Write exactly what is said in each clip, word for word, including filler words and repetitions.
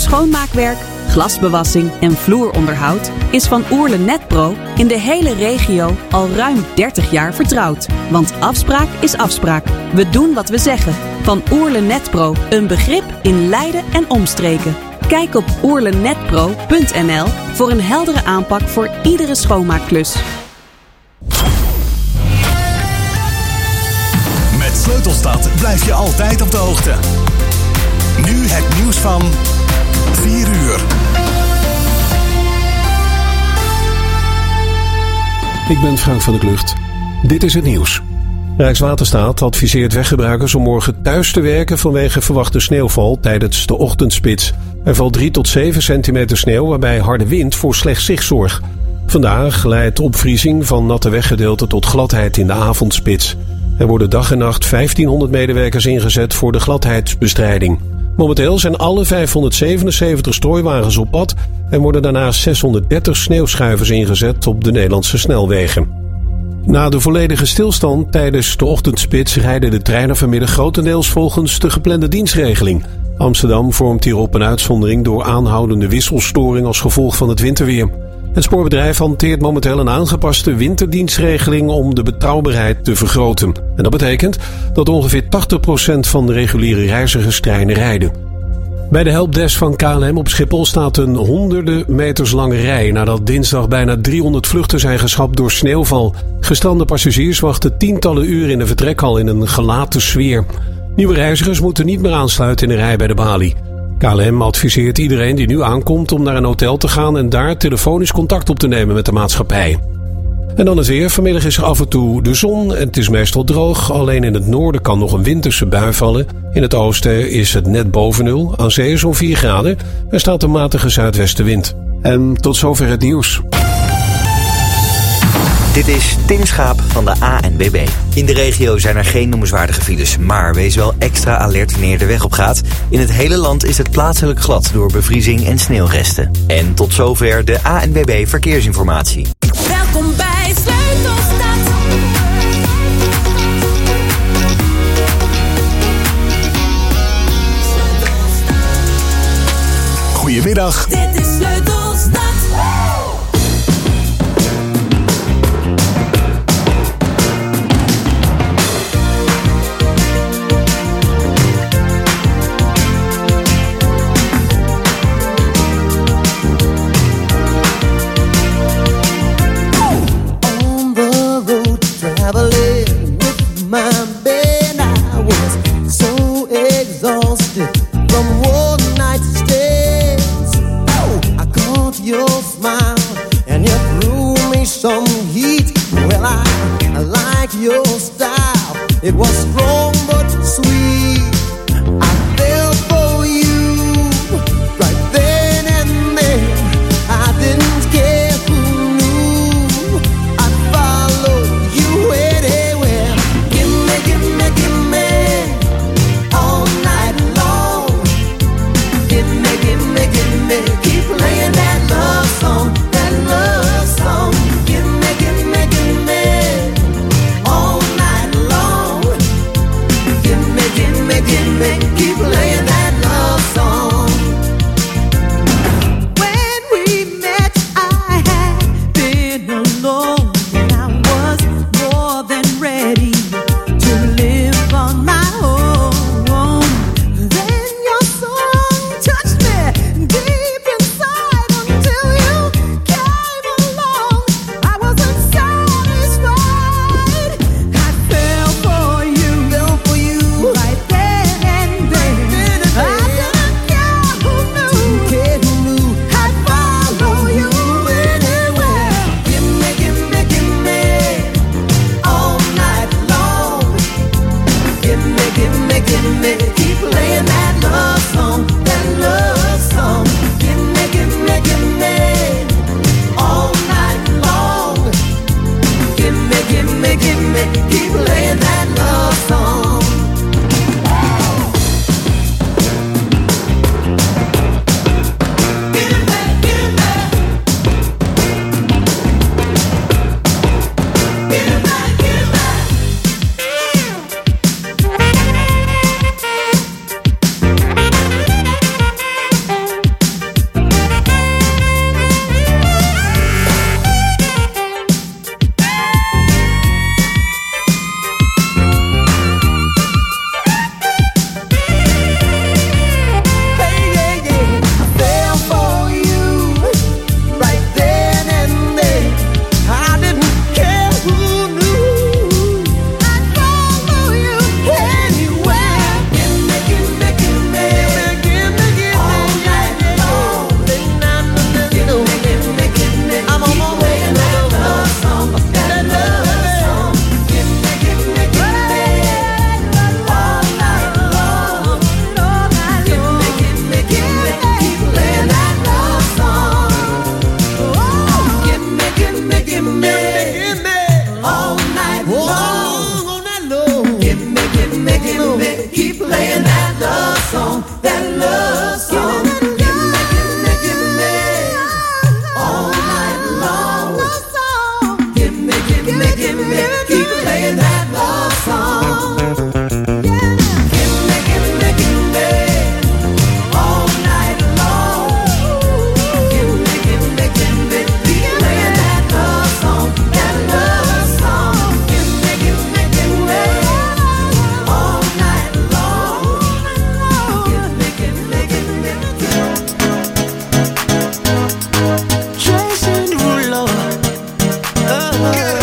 schoonmaakwerk, glasbewassing en vloeronderhoud is Van Oerle Netpro in de hele regio al ruim dertig jaar vertrouwd. Want afspraak is afspraak. We doen wat we zeggen. Van Oerle Netpro, een begrip in Leiden en omstreken. Kijk op oerlenetpro punt n l voor een heldere aanpak voor iedere schoonmaakklus. Met Sleutelstad blijf je altijd op de hoogte. Nu het nieuws van vier uur. Ik ben Frank van der Klucht. Dit is het nieuws. Rijkswaterstaat adviseert weggebruikers om morgen thuis te werken vanwege verwachte sneeuwval tijdens de ochtendspits. Er valt drie tot zeven centimeter sneeuw, waarbij harde wind voor slecht zicht zorgt. Vandaag leidt opvriezing van natte weggedeelten tot gladheid in de avondspits. Er worden dag en nacht vijftienhonderd medewerkers ingezet voor de gladheidsbestrijding. Momenteel zijn alle vijfhonderdzevenenzeventig strooiwagens op pad en worden daarnaast zeshonderddertig sneeuwschuivers ingezet op de Nederlandse snelwegen. Na de volledige stilstand tijdens de ochtendspits rijden de treinen vanmiddag grotendeels volgens de geplande dienstregeling. Amsterdam vormt hierop een uitzondering door aanhoudende wisselstoring als gevolg van het winterweer. Het spoorbedrijf hanteert momenteel een aangepaste winterdienstregeling om de betrouwbaarheid te vergroten. En dat betekent dat ongeveer tachtig procent van de reguliere reizigerstreinen rijden. Bij de helpdesk van K L M op Schiphol staat een honderden meters lange rij nadat dinsdag bijna driehonderd vluchten zijn geschrapt door sneeuwval. Gestrande passagiers wachten tientallen uren in de vertrekhal in een gelaten sfeer. Nieuwe reizigers moeten niet meer aansluiten in de rij bij de balie. K L M adviseert iedereen die nu aankomt om naar een hotel te gaan en daar telefonisch contact op te nemen met de maatschappij. En dan het weer. Vanmiddag is er af en toe de zon en het is meestal droog. Alleen in het noorden kan nog een winterse bui vallen. In het oosten is het net boven nul. Aan zee zo'n vier graden. Er staat een matige zuidwestenwind. En tot zover het nieuws. Dit is Tim Schaap van de A N W B. In de regio zijn er geen noemenswaardige files, maar wees wel extra alert wanneer je de weg op gaat. In het hele land is het plaatselijk glad door bevriezing en sneeuwresten. En tot zover de A N W B Verkeersinformatie. Welkom bij Sleutelstad. Goedemiddag. Dit is Sleutelstad. It was strong but sweet. I fell for you right then and then. I didn't care who knew. I'd follow you anywhere. Give me, give me, give me all night long. Give me, give me, give me. Keep playing that love song, that love song. Give me, give me, give me all night long. Give me, give me, give me, keep playing that love song. When we met, I had been alone, and I was more than ready to live on my own. Then your song touched me deep inside until you came along. I wasn't satisfied. I fell for you, fell for you right then and then. I didn't care who knew, care who knew. I'd follow you anywhere. Give me, give me, give me all night long. Give me, give me, give me, keep playing that love song, that love song. Give me, give me, give me all night long. Give me, give me, give me, keep playing that love song. Give me, give me. Give me, give me. that love song. Give me, give me, give me all night long. Give me, give me, give me, keep playing that love song. Give me, give me, give me all night long. Give me, give me, give me, keep playing that love song, that love song. Give me, give me, give me all night long. Give me, give me, give me, Jason Derulo. Uh,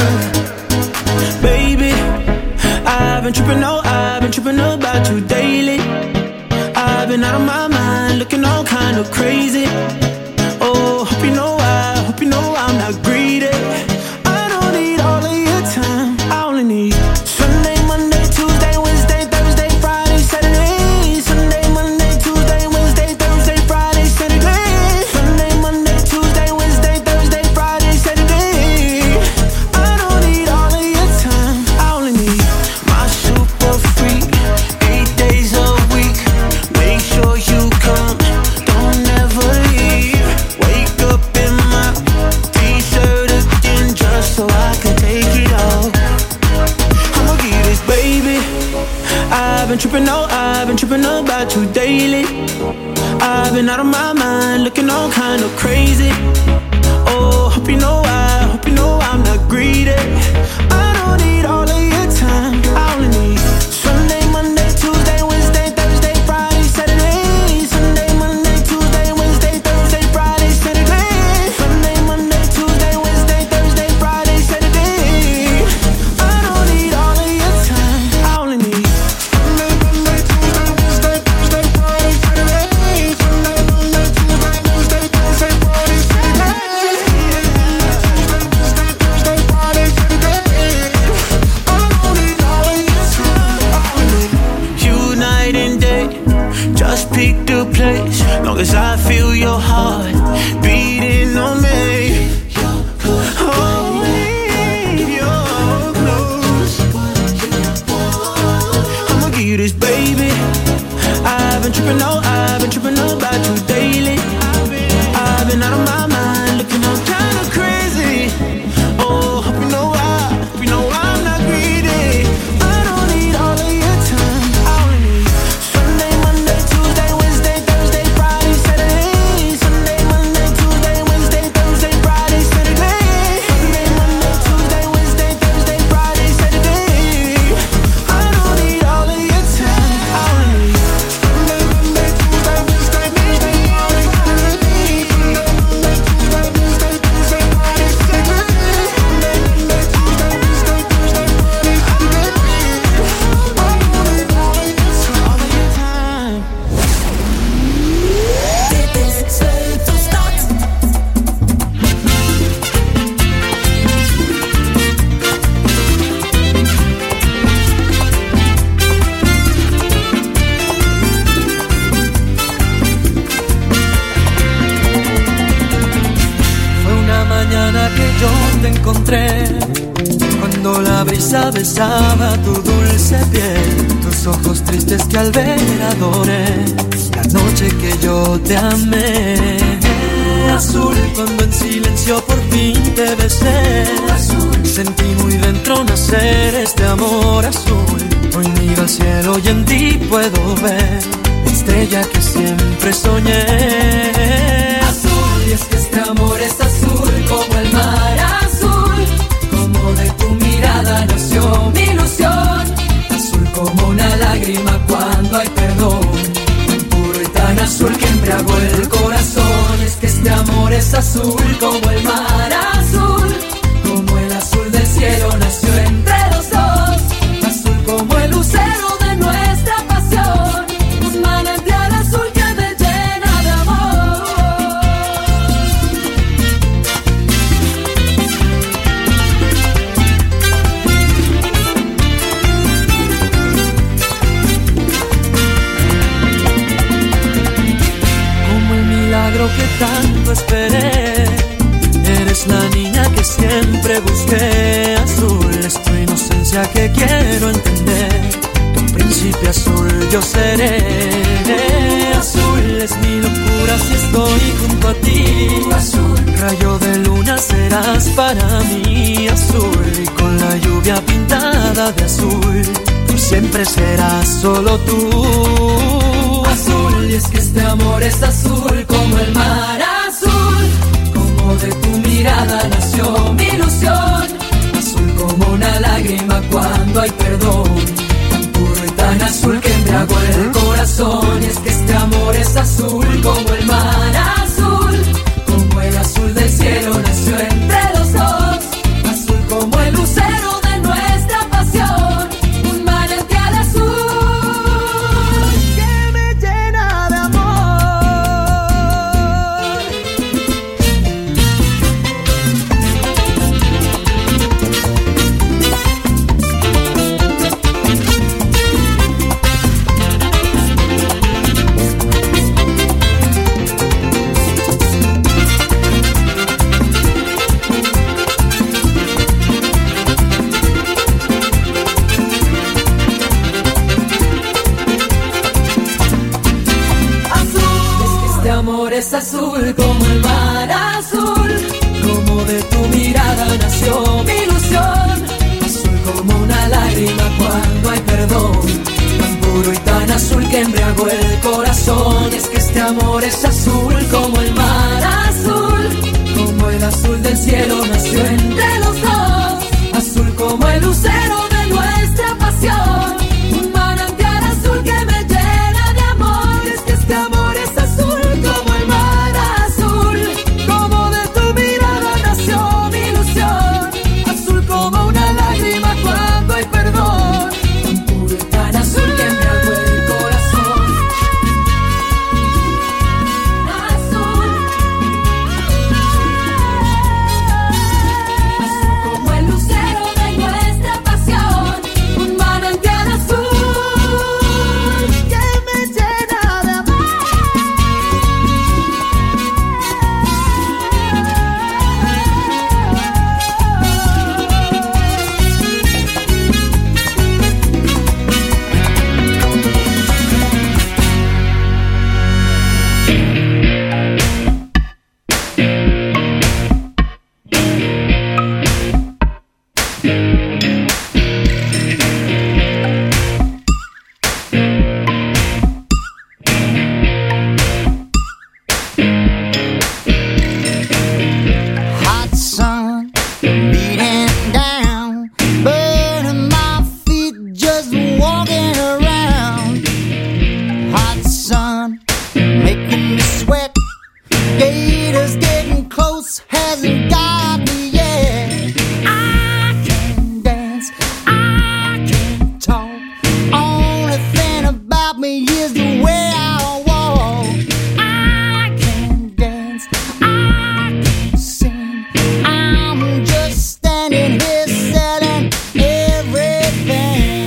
baby, I've been tripping, oh, I've been tripping about you daily. I've been out of my mind, looking all kind of crazy. Oh, hope you know I, hope you know I'm not greedy. I don't need all of your time, I only need Sunday, Monday, Tuesday, Wednesday, Thursday, Friday, Saturday. Sunday, Monday, Tuesday, Wednesday, Thursday, Friday, Saturday. Sunday, Monday, Tuesday, Wednesday, Thursday, Friday, Saturday. I don't need all of your time, I only need my super freak, eight days a week. Make sure you come, don't ever leave. Wake up in my t-shirt again just so I can take it off. I'ma give you this, baby. I've been tripping, oh, I've been tripping about you daily. I've been out of my mind, looking all kind of crazy. Oh, hope you know I, hope you know I'm not greedy. I don't need all of your time, I only need Sunday, Monday, Tuesday, Wednesday, Thursday, Friday, Saturday. Sunday, Monday, Tuesday, Wednesday, Thursday, Friday, Saturday. Sunday, Monday, Tuesday, Wednesday, Thursday, Friday, Saturday. I don't need all of your time, I only need Sunday, Monday, Tuesday, Wednesday, Thursday, Friday, Saturday. Sunday, Monday, Tuesday, Wednesday, Thursday, Friday, Saturday. Tuesday, Thursday, Friday, Saturday. I don't need all of your time, I only need you night and day. Just pick the place, long as I feel your heart beating on me. Hold me, you're close. I'ma give you this, baby. I've been tripping, oh, I've been tripping about you daily. I've been out of my mind, looking all kind of crazy. Oh, hope you know I, hope you know I'm not greedy. I don't need all of your time, I only need Sunday, Monday, Tuesday, Wednesday, Thursday, Friday, Saturday. Sunday, Monday, Tuesday, Wednesday, Thursday, Friday, Saturday. Sunday, Monday, Tuesday, Wednesday, Thursday, Friday, Saturday. I don't need all of your time, I only need Sunday, Monday, Tuesday, Wednesday, Thursday, Friday, Saturday. Sunday, Monday, Tuesday, Wednesday, Thursday, Friday, Saturday. Sunday, Monday, Tuesday, Wednesday, Thursday, Friday, Saturday. I don't need all of your time, all of your time. Dit is Sleutelstad. Fue una mañana que yo te encontré, cuando la brisa besaba tu dulce piel, tus ojos tristes que al ver adoré, la noche que yo te amé. Azul, cuando en silencio por fin te besé, azul, sentí muy dentro nacer este amor azul. Hoy miro al cielo y en ti puedo ver la estrella que siempre soñé. Azul, y es que este amor es azul como el mar azul, como de tu mirada nació mi ilusión. Azul como una lágrima cuando hay perdón, tan puro y tan azul que embriagó el corazón. Es que este amor es azul como el mar azul, como el azul del cielo nació entre los dos. Azul como el lucero de nuestra pasión, un manantial azul que me llena de amor. Como el milagro que tanto esperé, eres la niña que siempre busqué. Azul es tu inocencia que quiero entender, tu príncipe azul yo seré. eres mi locura si estoy junto a ti. Azul, rayo de luna serás para mí. Azul, y con la lluvia pintada de azul, tú siempre serás solo tú. Azul, y es que este amor es azul como el mar azul. Como de tu mirada nació mi ilusión. Azul como una lágrima cuando hay perdón. Tan puro y tan azul que embriagó el corazón. Y es que este amor es azul como el mar azul. Como el azul del cielo nació entre los dos. Azul como el lucero de nuestra pasión. Un manantial azul que me llena de amor. Es azul como el mar azul, como de tu mirada nació mi ilusión. Azul como una lágrima cuando hay perdón, tan puro y tan azul que embriagó el corazón. Es que este amor es azul como el mar azul, como el azul del cielo nació entre los dos. Azul como el lucero de nuestra pasión, un manantial azul que me llena de amor. Es que este amor es azul como el mar azul, como de tu mirada nació mi ilusión. Azul como una lágrima cuando hay perdón, tan puro y tan azul que embriagó el corazón. Azul, azul como el lucero de nuestra pasión, un manantial azul que me llena de amor. Hot sun beating down, burning my feet just walking around. Hot sun making me sweat. Gators getting close, hasn't got me yet. I can dance, I can talk. Only thing about me is the way I walk. I can dance, I can sing. I'm just standing here selling everything.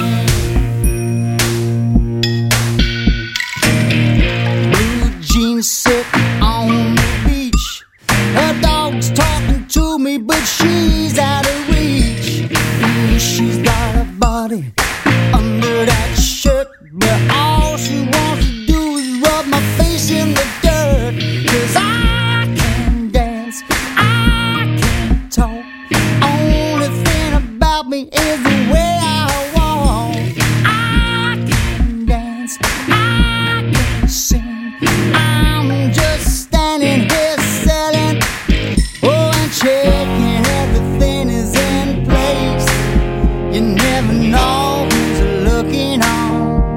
Blue jeans sit on the beach. Her dog's talking to me, but she's out of reach. Ooh, she's got a body under that shirt, but all she wants to do is rub my face in the dirt. 'Cause I can dance, I can talk. Only thing about me is the way I walk. I can dance, I can sing. I'm just standing here selling, oh, and checking everything is in place. You never know who's looking on.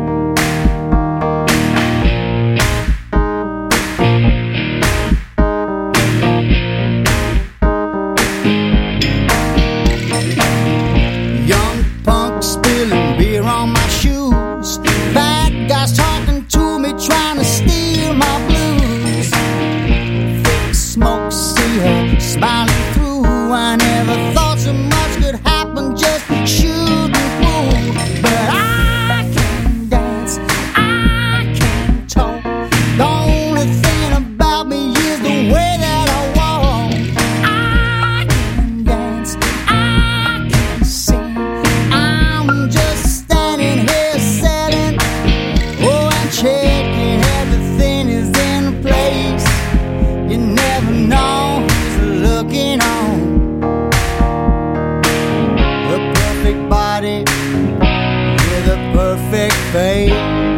Young punk spilling beer on my shoes. Bad guys talking to me, trying to steal my blues. Thick smoke, see her smiling through. I never thought so much could happen just shooting through. But I can dance, I can talk. The only thing about me is the way that I walk. I can dance, I can sing. I'm just standing here selling, oh, and checking everything perfect face.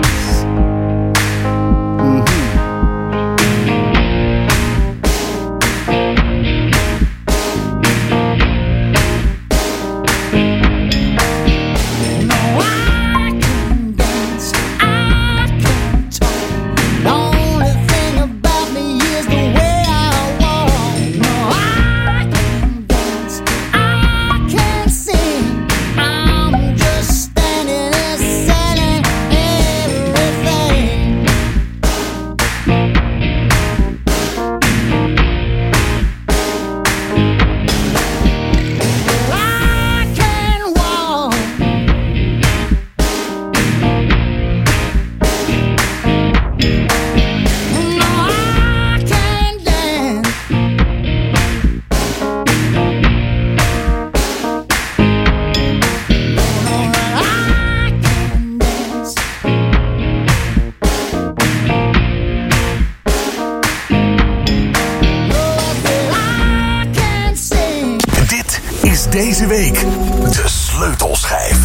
Deze week de sleutelschijf.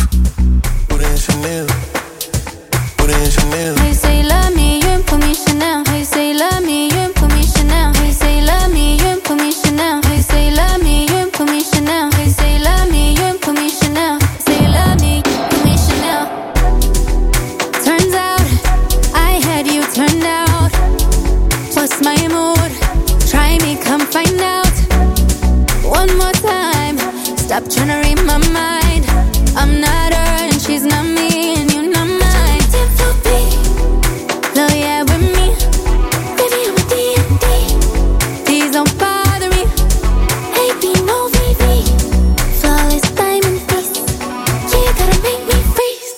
Hey, say love me, you put me Chanel. Hey, say love me, you put me Chanel. Hey, say love me, you put me Chanel. Hey, say love me, you put me Chanel. Hey, say love me, you put me Chanel. Say love me, put me Chanel. Turns out I had you turned out. What's my mood? Try me, come find out. One more time. Stop trying to read my mind. I'm not her and she's not me, and you're not mine. Love yeah with me, baby I'm a D and D. Please don't bother me. Hey be no V V. Flawless diamond face. Yeah you gotta make me freeze.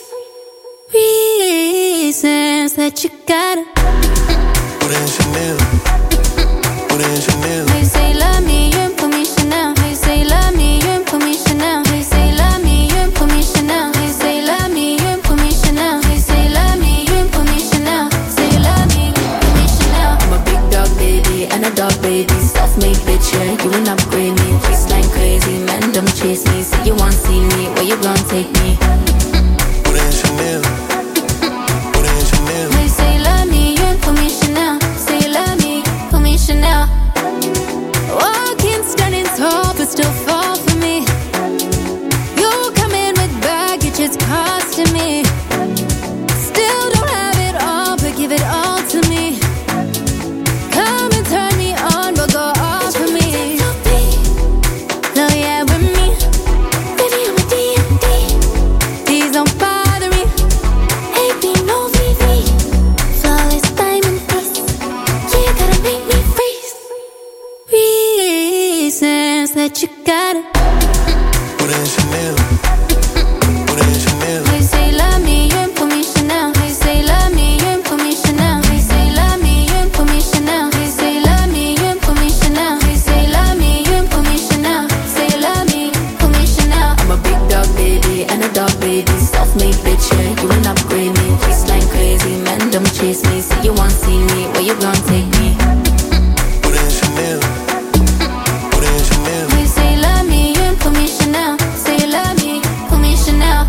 Reasons that you gotta put in Chanel. Put in Chanel. Hey say love me, you put me Chanel. Hey say love me, you put me Chanel. Hey say love me, you put me Chanel. Hey say love me, you put me Chanel. Hey say love me, you put me Chanel. Say love me, put me Chanel. I'm a big dog baby and a dog baby. Self-made bitch, yeah, you ain't upgrade me. Face like crazy, man, don't chase me. Say you want see me, where you gon' take me? Put in Chanel. Put in Chanel. Hey say love me, you put me Chanel. Say love me, put me Chanel. Walking standing tall but still fall for me. You come in with baggage, it's costing me. Still don't have it all, but give it all to me. Come and turn me on, but go off for me. Love yeah with me, baby I'm a D and D. Please don't bother me. Hey be no V V. Flawless diamond face. Yeah you gotta make me freeze. Reasons that you gotta put in Chanel. Put in Chanel. Hey say love me, you put me Chanel. Hey say love me, you put me Chanel. Hey say love me, you put me Chanel. Hey say love me, you put me Chanel. Hey say love me, you put me Chanel. Say love me, put me Chanel. I'm a big dog baby and a dog baby. Self-made bitch, yeah, you ain't upgrade me. Face like crazy, man, don't chase me. Say you want see me, where you gon' take me? Put in Chanel. Put in Chanel. Hey say love me, you put me Chanel. Say love me, put me Chanel.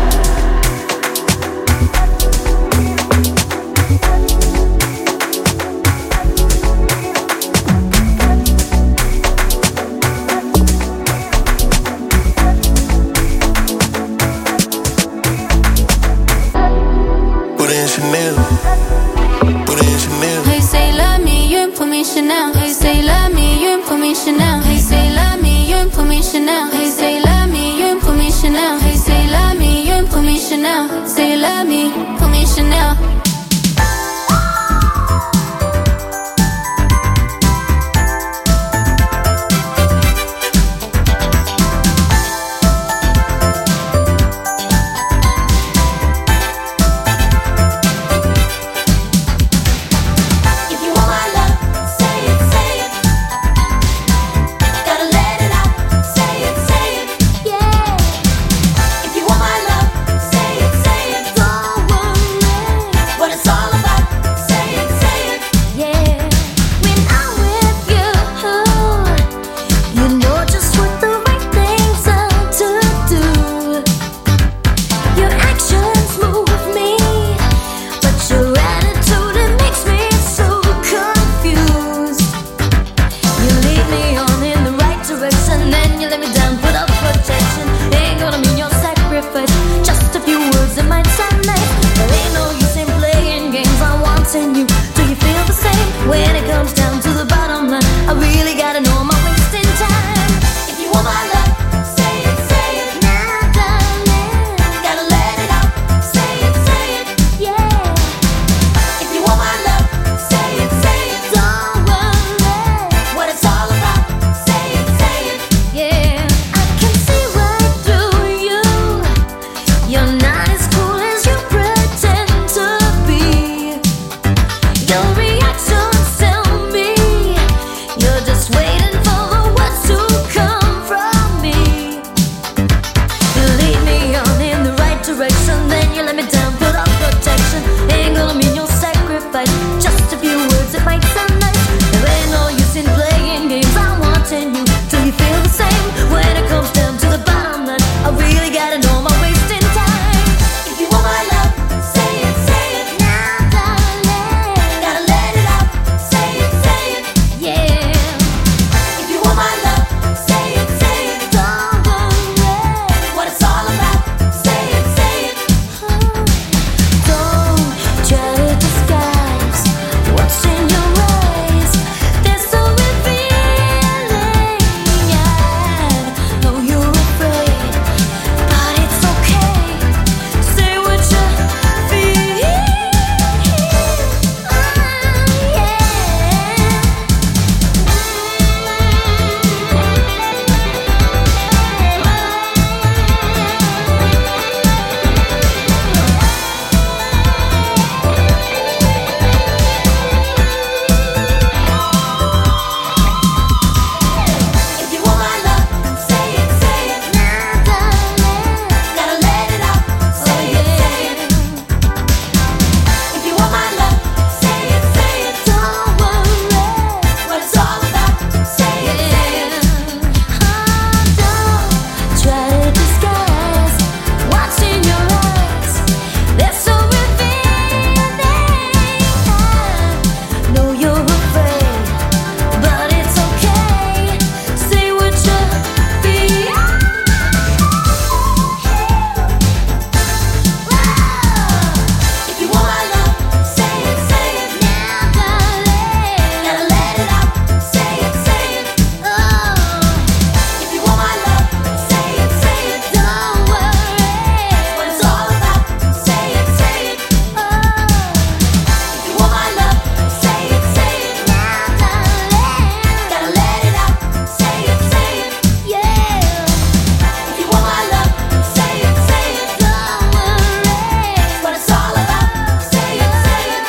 Put in Chanel. Put in Chanel. Hey say love me, you put me Chanel. Hey say love me, you put me Chanel. Hey say love me, you put me Chanel. Hey say love me, you put me Chanel. Hey say love me, you put me Chanel. Say love me, put me Chanel. If you want my love, say it, say it. Gotta let it out, say it, say it, yeah. If you want my love, say it, say it. Don't worry. What let me down, put on protection. Ain't gonna mean your sacrifice. Just a few words that might sound nice. There ain't no use in playing games. I'm wanting you till you feel the same. When it comes down to the bottom line, I really gotta know my wasting time. If you want my love, say it, say it now, darling. Gotta let it out, say it, say it, yeah. If you want my love, say it, say it, don't worry. What it's all about, say it, say it. Don't try to disguise what's in your eyes. They're so revealing. I know you're afraid, but it's okay. Say what you feel. If you want my love, say it, say it now, darling. Gotta let it out, say it, say it. If you want my love, say it, say it, don't worry. What it's all about, say it, say it. Don't try to disguise what's in your eyes. They're so revealing. I know you're afraid, but it's okay. Say what you feel. If you want my love, say it, say it now, darling. Gotta let it out, say it, say it. Oh, if you want my love, say it, say it, don't worry. What it's all about, say it, say it. Oh, if you want my love, say it, say it now, darling. Gotta let it out, say it, say it, yeah. If you want my love, say it, say it, don't worry. What it's all about, say it, say it.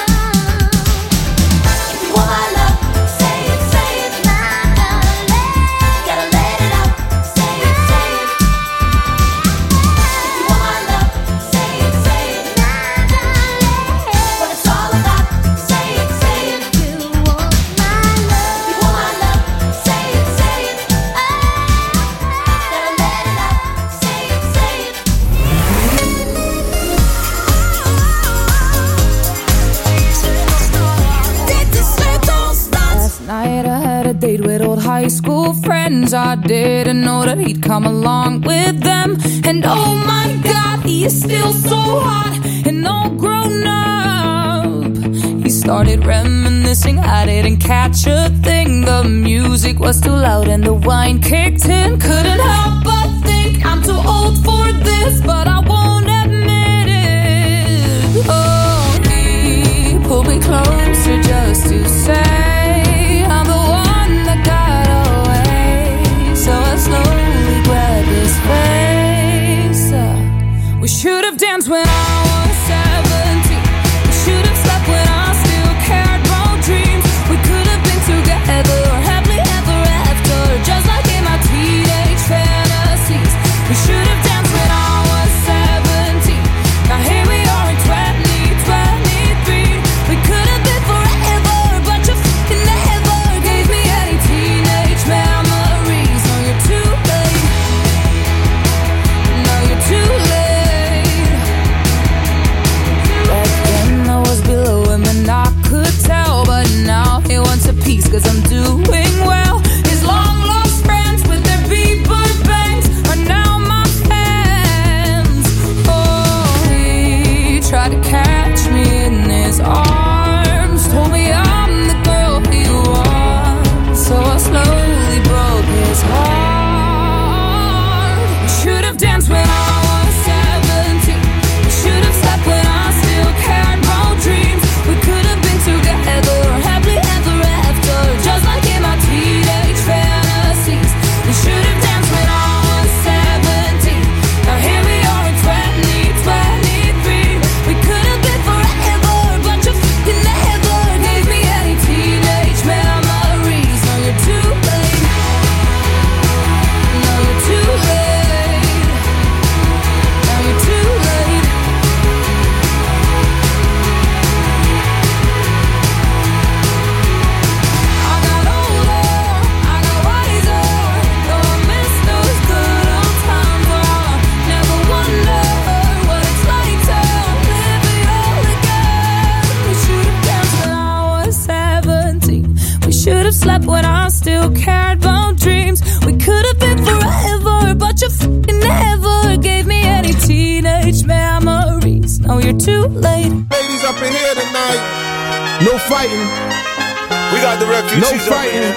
If you want my love, say it, say it now, darling. Gotta let it out, say it, say it. If you want my love, say it, say it now, darling. What it's all about, say it, say it. You want my love. If you want my love, say it, say it. Gotta let it out, say it, say it. Last night I had a date with old high school friends. I didn't know that he'd come along with them. And oh my god, he is still so hot and all grown up. He started reminiscing, I didn't catch a thing. The music was too loud and the wine kicked in. Couldn't help but think I'm too old for this, but I won't admit it. Oh, he pulled me closer just to say I'm the one that got away. So I slowly grabbed his face. Uh, we should have danced when I was seventeen. We should have slept when I still cared about dreams. We could have been together, happily ever after, just like in my teenage fantasies. We should have danced when I was seventeen. slept when I still cared about dreams. We could have been forever, but you fucking never gave me any teenage memories. Now you're too late. Ladies up in here tonight. No fighting. We got the refugees No fighting.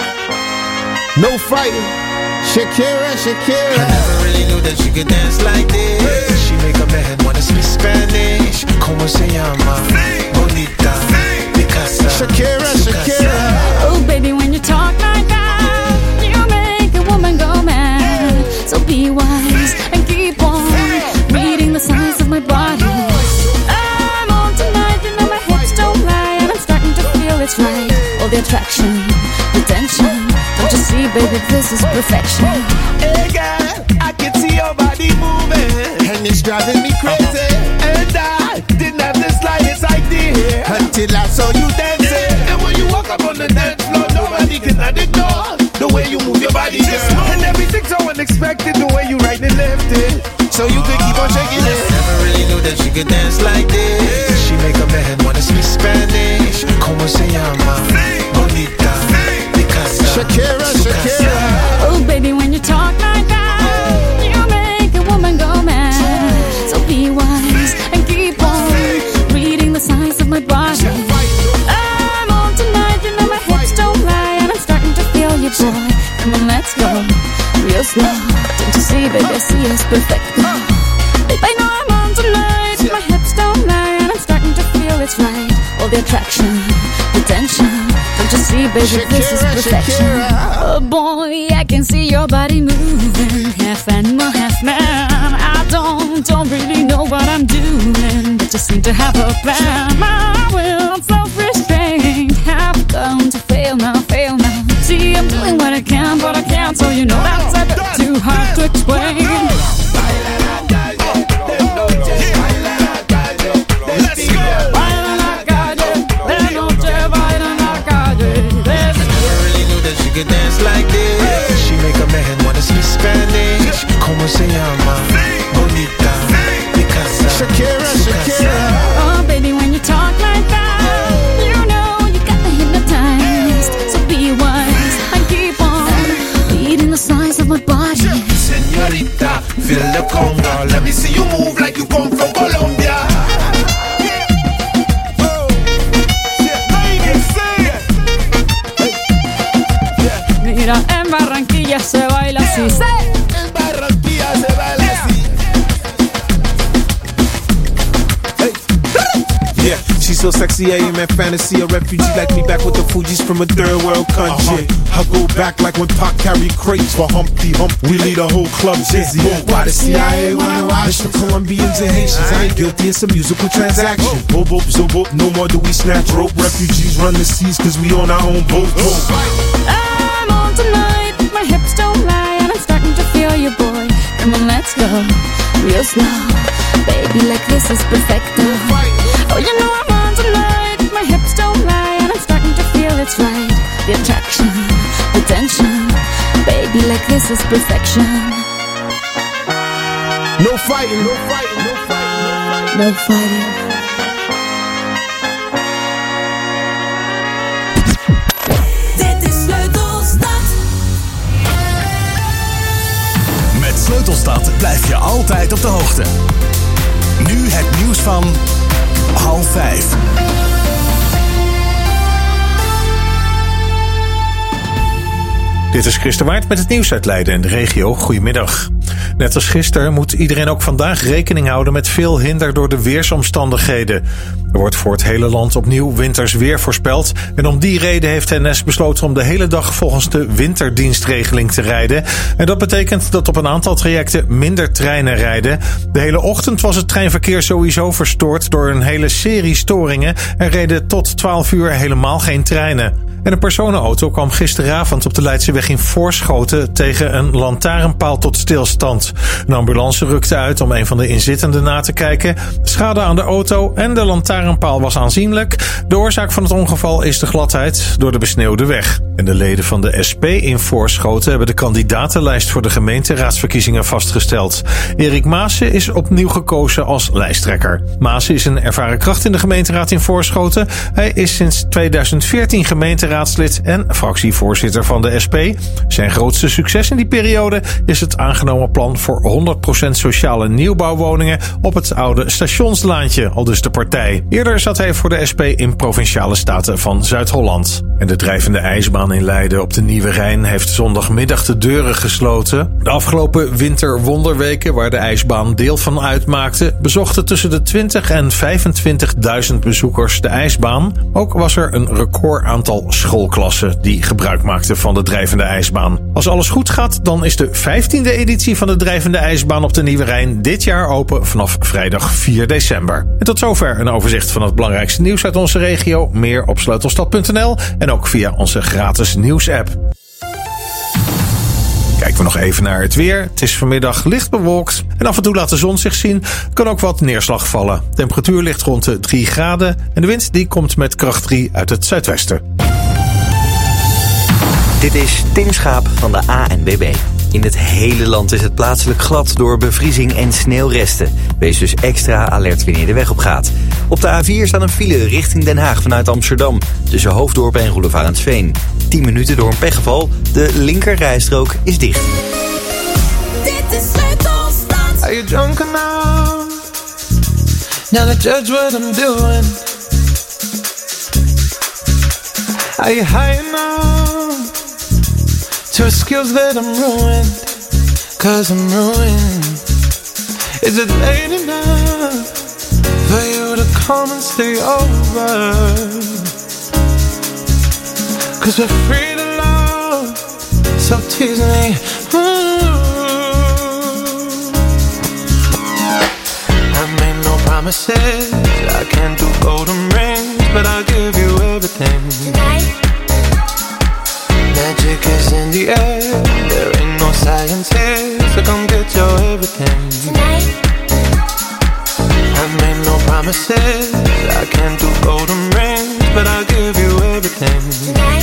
No fighting. Shakira, Shakira. I never really knew that she could dance like this. She make a man wanna speak Spanish. Como se llama? Bonita. Picasa. Shakira, Shakira. Oh, baby, when you talk like that, you make a woman go mad. So be wise and keep on reading the signs of my body. I'm on tonight, you know my hips don't lie, and I'm starting to feel it's right. All the attraction, the tension. Don't you see, baby, this is perfection. Hey girl, I can see your body moving, And it's driving me crazy. and I didn't have the slightest idea Until I saw you dancing. And when you walk up on the dance floor, nobody can ignore the way you move your body, girl. And everything's so unexpected, the way you right and left it. So you could keep on shaking it. Never really knew that she could dance like this. She make a man wanna speak Spanish. Como se llama? Bonita. Picasa. Shakira, Shakira. Oh, baby, when you talk like that, you make a woman go mad. So be wise and keep on reading the signs of my body. I'm on tonight, you know my hips don't lie, and I'm starting to feel you, boy. Come on, let's go real slow. Don't you see, baby, I see it's perfect. Babe, I know I'm on tonight, my hips don't lie, and I'm starting to feel it's right. All the attraction, the tension. Don't you see, baby, this is Shakira, perfection. Shakira. Oh boy, I can see your body moving, half animal, half man. I don't, don't really know what I'm doing, but just seem to have a plan. My will, self-restraint, have come to fail now, fail now. See, I'm doing what I can, but I can't, so you know that's a bit too hard to explain. Let's go. Baila la calle, de noche baila la calle. Never really knew that she could dance like this. She make a man wanna speak Spanish. Como se llama? Bonita. Picasa. Shakira, Shakira. Oh, baby, when you talk like that, you know you got me hypnotized. So be wise and keep on reading the signs of my body. Señorita, feel the conga. Let me see you move like you come from Colombia. Mira, en Barranquilla se baila así. En Barranquilla se baila así. Yeah, she's so sexy, I am in fantasy. A refugee like me back with the Fugees from a third world country. Uh-huh. I go back like when Pac carried crates for Humpty Hump. We lead a whole club dizzy. Why the C I A wanna watch the Colombians and Haitians? I ain't guilty, it's a musical transaction. Boop, boop, zo, boop, no more do we snatch rope. Refugees run the seas cause we on our own boat. I'm on tonight, my hips don't lie, and I'm starting to feel you, boy. Come on, let's go real slow. Baby, like this is perfecto. Oh, you know I'm on tonight, my hips don't lie, and I'm starting to feel it's right. The attraction, the tension. Baby, like this is perfection. No fighting, no fighting, no fighting. No fighting. Met Sleutelstad blijf je altijd op de hoogte. Nu het nieuws van half vijf. Dit is Chris de Waard met het nieuws uit Leiden en de regio. Goedemiddag. Net als gisteren moet iedereen ook vandaag rekening houden met veel hinder door de weersomstandigheden. Er wordt voor het hele land opnieuw winters weer voorspeld. En om die reden heeft N S besloten om de hele dag volgens de winterdienstregeling te rijden. En dat betekent dat op een aantal trajecten minder treinen rijden. De hele ochtend was het treinverkeer sowieso verstoord door een hele serie storingen. Er reden tot twaalf uur helemaal geen treinen. En een personenauto kwam gisteravond op de Leidseweg in Voorschoten tegen een lantaarnpaal tot stilstand. Een ambulance rukte uit om een van de inzittenden na te kijken. Schade aan de auto en de lantaarnpaal was aanzienlijk. De oorzaak van het ongeval is de gladheid door de besneeuwde weg. En de leden van de S P in Voorschoten hebben de kandidatenlijst voor de gemeenteraadsverkiezingen vastgesteld. Erik Maassen is opnieuw gekozen als lijsttrekker. Maassen is een ervaren kracht in de gemeenteraad in Voorschoten. Hij is sinds tweeduizend veertien gemeenteraad gemeenteraadslid en fractievoorzitter van de S P. Zijn grootste succes in die periode is het aangenomen plan voor honderd procent sociale nieuwbouwwoningen op het oude Stationslaantje, aldus de partij. Eerder zat hij voor de S P in Provinciale Staten van Zuid-Holland. En de drijvende ijsbaan in Leiden op de Nieuwe Rijn heeft zondagmiddag de deuren gesloten. De afgelopen winterwonderweken, waar de ijsbaan deel van uitmaakte, bezochten tussen de twintig en vijfentwintigduizend bezoekers de ijsbaan. Ook was er een record aantal schoolklassen die gebruik maakten van de drijvende ijsbaan. Als alles goed gaat, dan is de vijftiende editie van de drijvende ijsbaan op de Nieuwe Rijn dit jaar open vanaf vrijdag vier december. En tot zover een overzicht van het belangrijkste nieuws uit onze regio. Meer op sleutelstad punt n l en ook via onze gratis nieuwsapp. Kijken we nog even naar het weer. Het is vanmiddag licht bewolkt en af en toe laat de zon zich zien. Er kan ook wat neerslag vallen. De temperatuur ligt rond de drie graden en de wind die komt met kracht drie uit het zuidwesten. Dit is Tim Schaap van de A N W B. In het hele land is het plaatselijk glad door bevriezing en sneeuwresten. Wees dus extra alert wanneer je de weg op gaat. Op de A vier staat een file richting Den Haag vanuit Amsterdam. Tussen Hoofddorp en Roelevarensveen. tien minuten door een pechgeval. De linkerrijstrook is dicht. Dit is Sleutelstad. Are you drunk enough now to judge what I'm doing? Are you high enough to excuse that I'm ruined? Cause I'm ruined. Is it late enough for you to come and stay over? Cause we're free to love, so tease me. Ooh. I made no promises, I can't do golden rings, but I'll give you everything. Tonight. Magic is in the air, there ain't no science here, so come get your everything. Tonight. I made no promises, I can't do golden rings, but I'll give you everything. Tonight.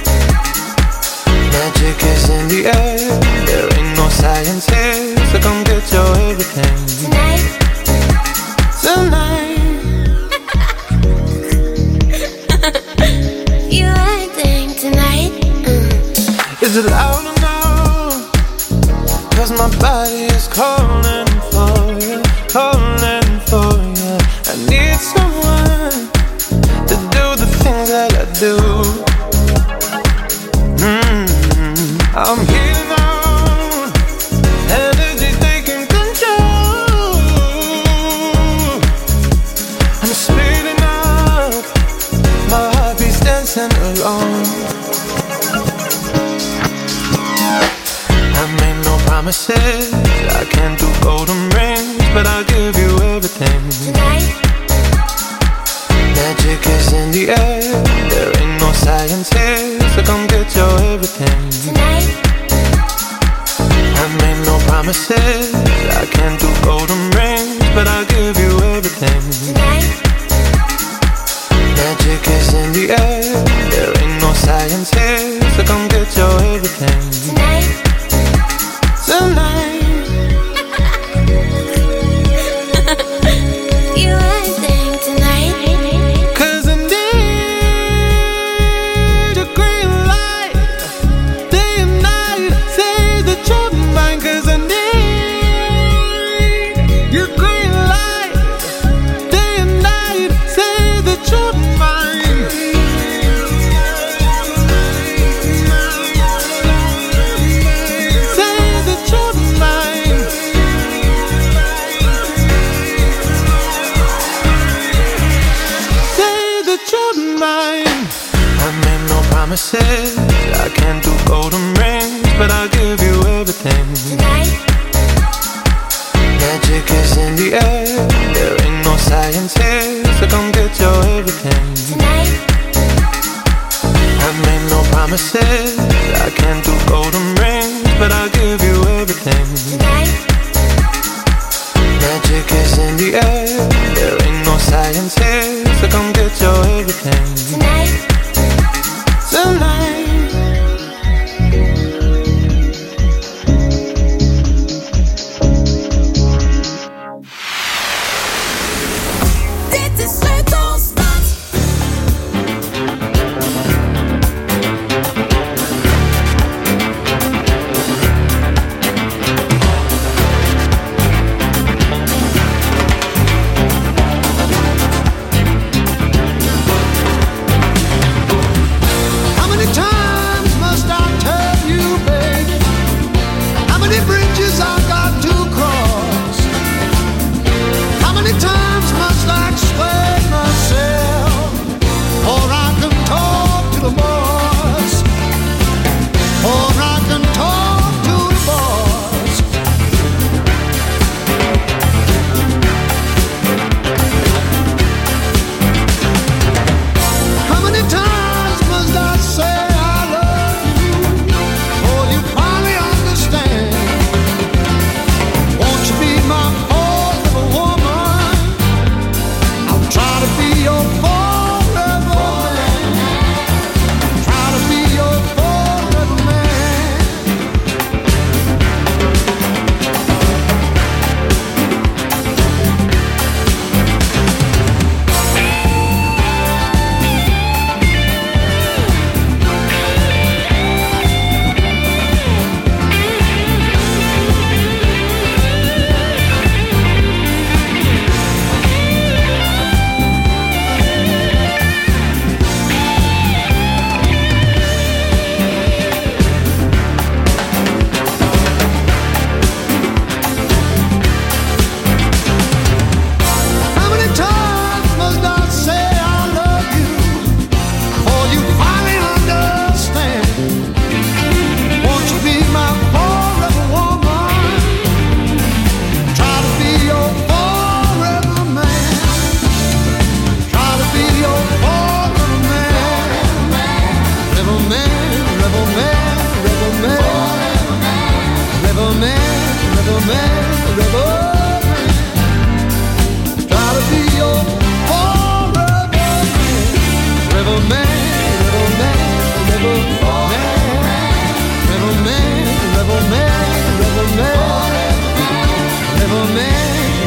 Magic is in the air, there ain't no science here, so come get your everything. Tonight. Tonight. You acting tonight. Mm. Is it loud enough? Cause my body is calling for you, calling for you. I need someone to do the things that I do. Mm-hmm. I'm healing on, energy taking control. I'm speeding up, my heart beats dancing alone. I made no promises, I can't do golden rings, but I'll give you everything. Tonight. Magic is in the air, there ain't no science here, so come get your everything. Tonight. I made no promises, I can't do golden rings, but I'll give you everything. Tonight. Magic is in the air, there ain't no science here, so come get your everything. Tonight. Tonight. You acting tonight. Cause I need a green light, day and night, say that you're mine. Cause I need your green light, day and night, say that you're mine. Say that you're mine. Say that you're mine. I made no promises, I can't do golden rings, but I'll give you everything. Tonight. Magic is in the air, there ain't no science here, so come get your everything. Tonight. I made no promises, I can't do golden rings, but I'll give you everything. Tonight. Magic is in the air, there ain't no science here, so come get your everything. Tonight. Tonight. Dit is Sleutelstad.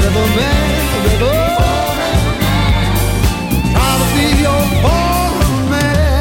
forever man, forever. Try to be your forever man.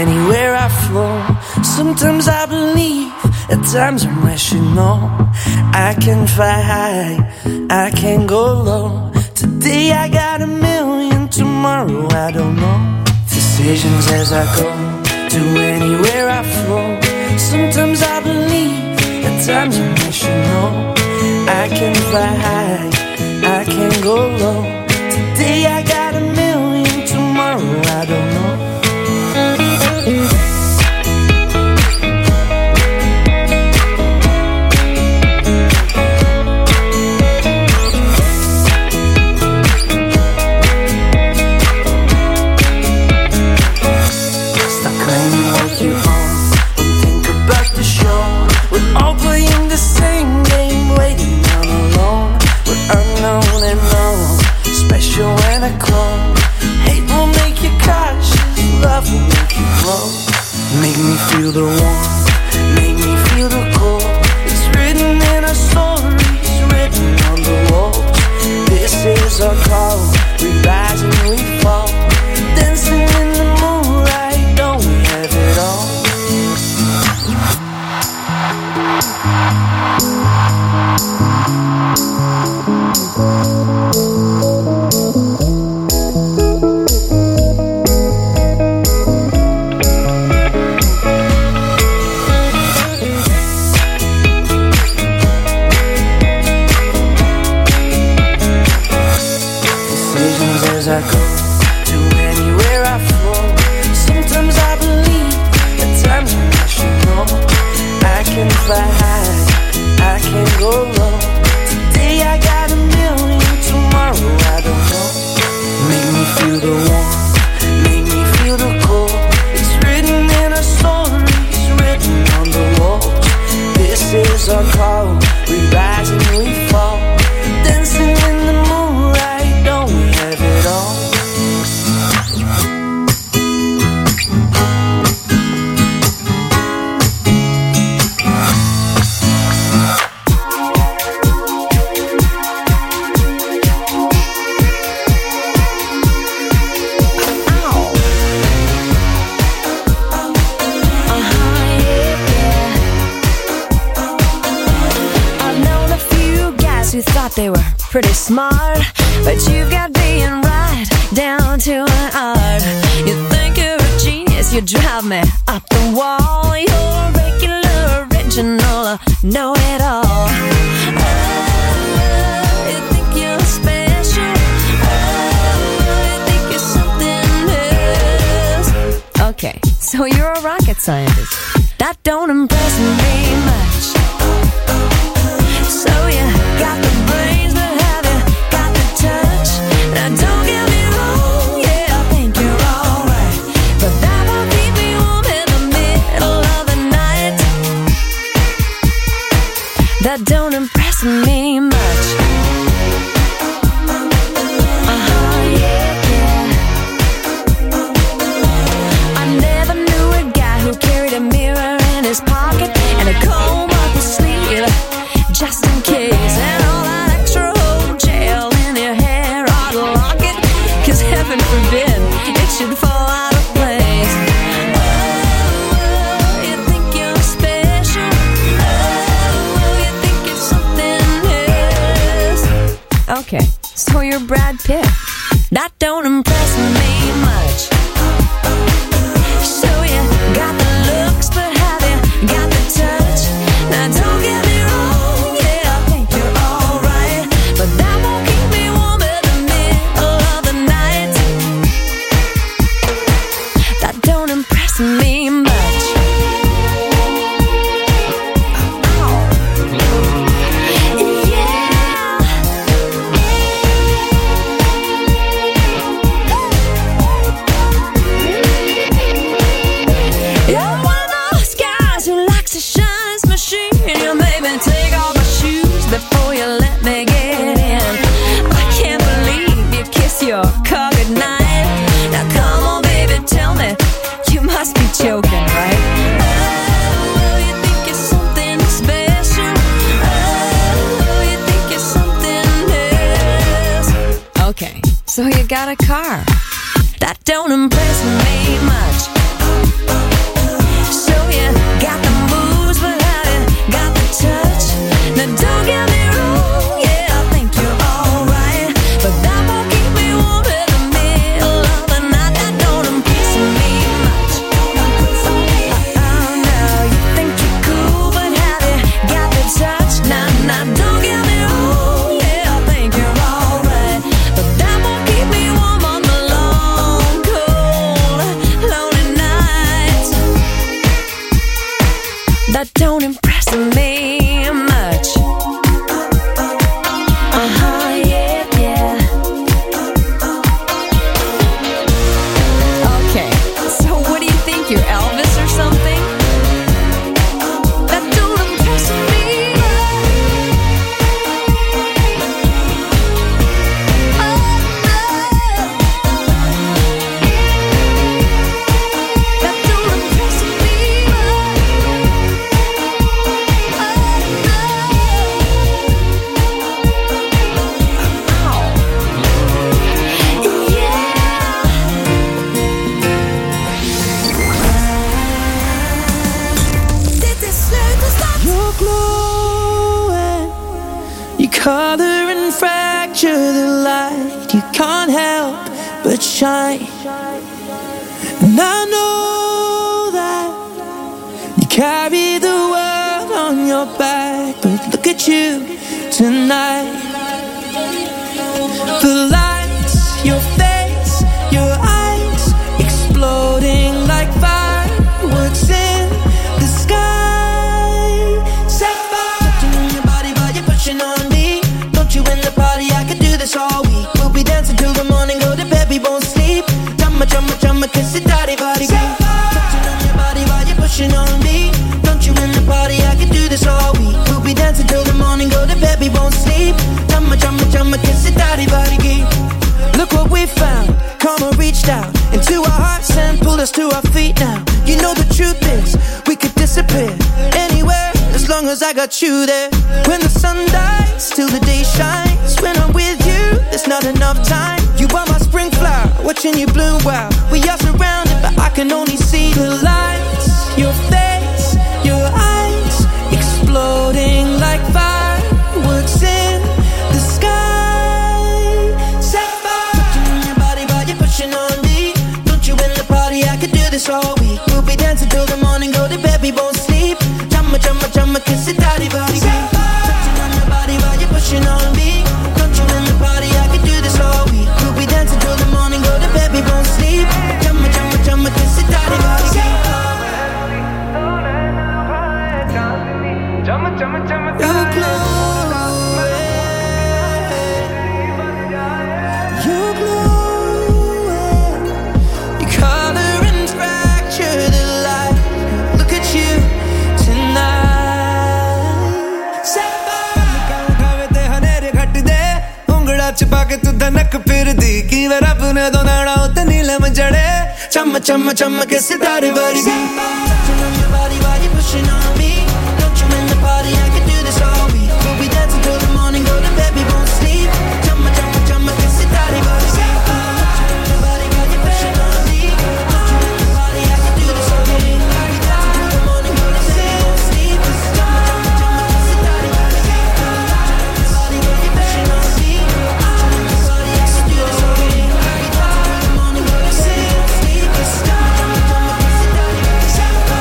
anywhere I flow. Sometimes I believe, at times I'm rational. I can fly high, I can go low. Today I got a million, tomorrow I don't know. Decisions as I go, to anywhere I flow. Sometimes I believe, at times I'm rational. I can fly high, I can go low. Today I got a million, tomorrow I don't know. Stop claiming what you own and think about the show. We're all playing the same game, waiting on alone. We're unknown and known, special and a clone. Hate will make you cautious, love will make you glow. Make me feel the warmth, make me feel the cold. It's written in our stories, written on the walls. This is our call, we rise and we fall. Dancing in the moonlight, don't we have it all? As I go, to anywhere I flow. Sometimes I believe, at times I'm rational. I can fly high, I can go low. Today I got a million, tomorrow I don't know. Make me feel the warmth, make me feel the cold. It's written in our stories, written on the walls. This is our call, we rise and we fall. Dancing in the moonlight, don't we have it all? Who thought they were pretty smart, but you've got being right down to an art. You think you're a genius, you drive me up the wall. You're a regular, original, uh, know-it-all. Oh, you think you're special. Oh, you think you're something else. Okay, so you're a rocket scientist. That don't impress me much. So you got the brains, but have you got the touch? Now don't get me wrong, yeah, I think you're alright, but that won't keep me warm in the middle of the night. That don't impress me much. Uh-huh, yeah, yeah. I never knew a guy who carried a mirror in his pocket and a comb up his sleeve, just in case, and all that extra old gel in your hair or locket, cause heaven forbid it should fall out of place. Oh, you think you're special. Oh, you think you're something else. Okay, so you're Brad Pitt. That don't impress me much. So you got the looks, but have you got the touch? Now don't get me wrong, yeah, I think you're alright, but that won't keep me warm in the middle of the night. That don't impress me much. You're one of those guys who likes to shine his machine. You made me take off my shoes before you let me get in. I can't believe you kiss your car goodnight. Now come on, baby, tell me, you must be joking, right? Oh, you think you're something special. Oh, you think you're something else. Okay, so you got a car. That don't impress me much. that don't impress me much. Uh-huh, yeah, yeah. Okay, so what do you think, you're Elvis or something? That don't impress me. Color and fracture the light. You can't help but shine. And I know that you carry the world on your back, but look at you tonight. The lights, your face, your eyes, exploding like fireworks in the sky. Set fire to your body while you're pushing on me. You in the party, I could do this all week. We'll be dancing till the morning, go to bed, we won't sleep. Drumma, drumma, drumma, kiss it, daddy, body, beat. Touching on your body while you're pushing on me. Don't you in the party, I could do this all week. We'll be dancing till the morning, go to bed, we won't sleep. Drumma, drumma, drumma, kiss it, daddy, body, beat. Look what we found, karma reached out into our hearts and pulled us to our feet now. You know the truth is, we could disappear anywhere as long as I got you there. When the sun dies, till the day shines. When I'm with you, there's not enough time. You are my spring flower, watching you bloom wild. We are surrounded, but I can only see the lights. Your face, your eyes, exploding like fireworks in the sky. Set fire touching your body while you're pushing on me. Don't you in the party, I could do this all week. We'll be dancing till the morning, go to bed, we won't sleep. Jumma, jumma, jumma, kiss it, daddy, body, beat. Touching on your body while you're pushing on me. Don't you in the party, I could do this all week. We'll be dancing till the morning, go to bed, we won't sleep. Jumma, jumma, jumma, kiss it, daddy, body, beat. Jumma, jumma, jumma, you're glowing. You're glowing. Your color and fracture the light. Look at you tonight. Set fire. छुपा के तू धनक फिर दी की वर अपने दो नाड़ा उते नीलम जड़े चम चम चम के सितारे वर्गी Touching on your body while you're pushing on me. Don't you in the party, I could do this all week. We'll be dancing till the morning, go to bed, we won't sleep. Jumma, jumma, jumma, kiss it, daddy, body, beat. Touching on your body while you're pushing on me. Don't you in the party, I could do this all week. We'll be dancing till the morning, go to bed, we won't sleep. Jumma, jumma, jumma, kiss it, daddy, body, beat. Touching on your body while you're pushing on me. Don't you in the party, I could do this all week. We'll be dancing till the morning, go to bed, we won't sleep. Jumma, jumma, jumma, kiss it, daddy, body, beat.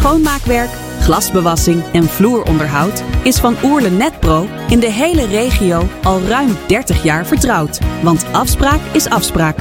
Schoonmaakwerk, glasbewassing en vloeronderhoud is Van Oerle Netpro in de hele regio al ruim dertig jaar vertrouwd. Want afspraak is afspraak.